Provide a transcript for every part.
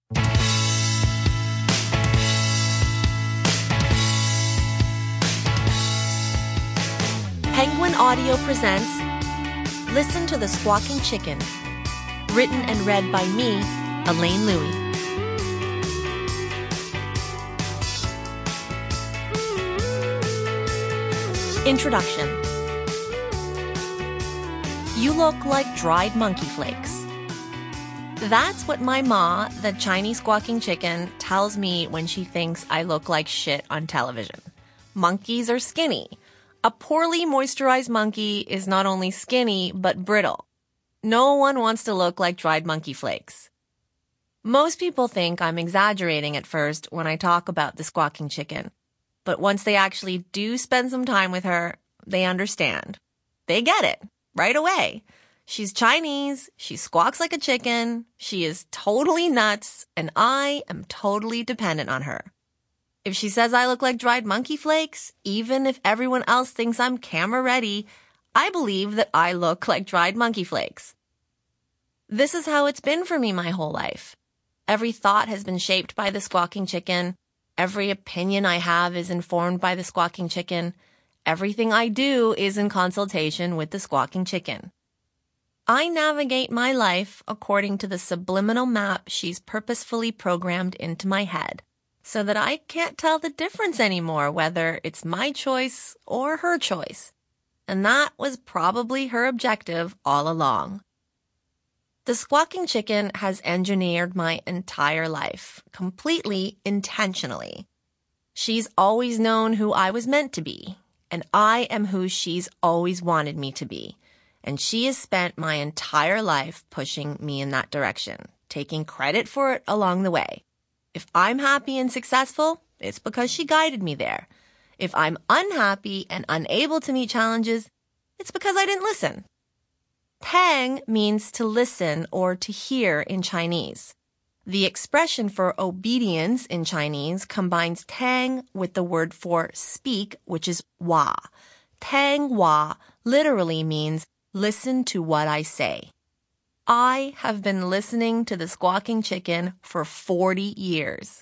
Penguin Audio presents Listen to the Squawking Chicken. Written and read by me, Elaine Louie. Introduction. You look like dried monkey flakes. That's what my ma, the Chinese squawking chicken, tells me when she thinks I look like shit on television. Monkeys are skinny. A poorly moisturized monkey is not only skinny, but brittle. No one wants to look like dried monkey flakes. Most people think I'm exaggerating at first when I talk about the squawking chicken. But once they actually do spend some time with her, they understand. They get it right away. She's Chinese, she squawks like a chicken, she is totally nuts, and I am totally dependent on her. If she says I look like dried monkey flakes, even if everyone else thinks I'm camera ready, I believe that I look like dried monkey flakes. This is how it's been for me my whole life. Every thought has been shaped by the squawking chicken. Every opinion I have is informed by the squawking chicken. Everything I do is in consultation with the squawking chicken. I navigate my life according to the subliminal map she's purposefully programmed into my head, so that I can't tell the difference anymore whether it's my choice or her choice. And that was probably her objective all along. The squawking chicken has engineered my entire life, completely intentionally. She's always known who I was meant to be, and I am who she's always wanted me to be. And she has spent my entire life pushing me in that direction, taking credit for it along the way. If I'm happy and successful, it's because she guided me there. If I'm unhappy and unable to meet challenges, it's because I didn't listen. Tang means to listen or to hear in Chinese. The expression for obedience in Chinese combines tang with the word for speak, which is wa. Tang wa literally means listen to what I say. I have been listening to the squawking chicken for 40 years.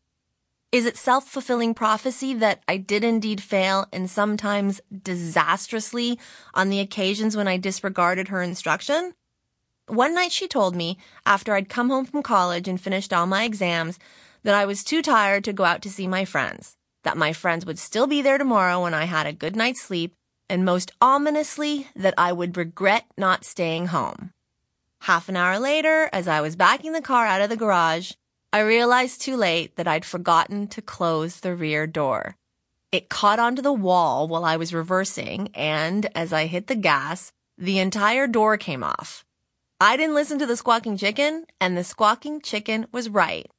Is it self-fulfilling prophecy that I did indeed fail, and sometimes disastrously, on the occasions when I disregarded her instruction? One night she told me, after I'd come home from college and finished all my exams, that I was too tired to go out to see my friends, that my friends would still be there tomorrow when I had a good night's sleep, and most ominously, that I would regret not staying home. Half an hour later, as I was backing the car out of the garage, I realized too late that I'd forgotten to close the rear door. It caught onto the wall while I was reversing, and as I hit the gas, the entire door came off. I didn't listen to the squawking chicken, and the squawking chicken was right.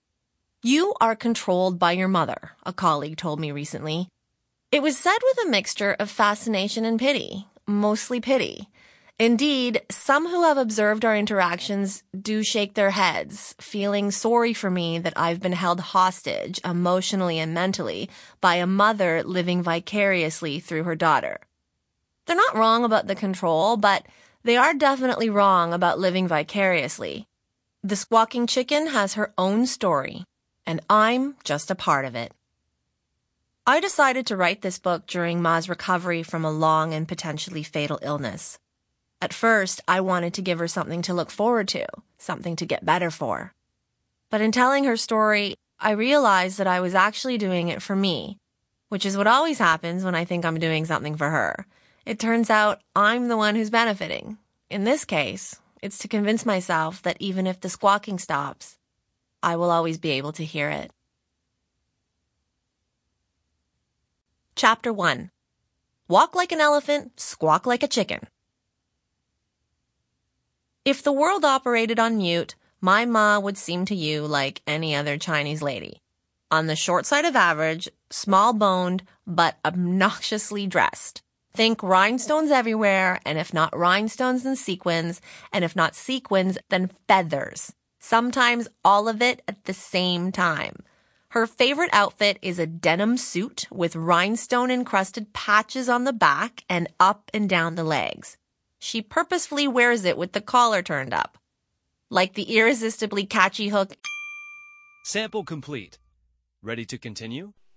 You are controlled by your mother, a colleague told me recently. It was said with a mixture of fascination and pity, mostly pity. Indeed, some who have observed our interactions do shake their heads, feeling sorry for me that I've been held hostage emotionally and mentally by a mother living vicariously through her daughter. They're not wrong about the control, but they are definitely wrong about living vicariously. The squawking chicken has her own story, and I'm just a part of it. I decided to write this book during Ma's recovery from a long and potentially fatal illness. At first, I wanted to give her something to look forward to, something to get better for. But in telling her story, I realized that I was actually doing it for me, which is what always happens when I think I'm doing something for her. It turns out I'm the one who's benefiting. In this case, it's to convince myself that even if the squawking stops, I will always be able to hear it. Chapter 1. Walk like an elephant, squawk like a chicken. If the world operated on mute, my ma would seem to you like any other Chinese lady. On the short side of average, small-boned, but obnoxiously dressed. Think rhinestones everywhere, and if not rhinestones, then sequins, and if not sequins, then feathers. Sometimes all of it at the same time. Her favorite outfit is a denim suit with rhinestone-encrusted patches on the back and up and down the legs. She purposefully wears it with the collar turned up. Like the irresistibly catchy hook, Sample complete. Ready to continue?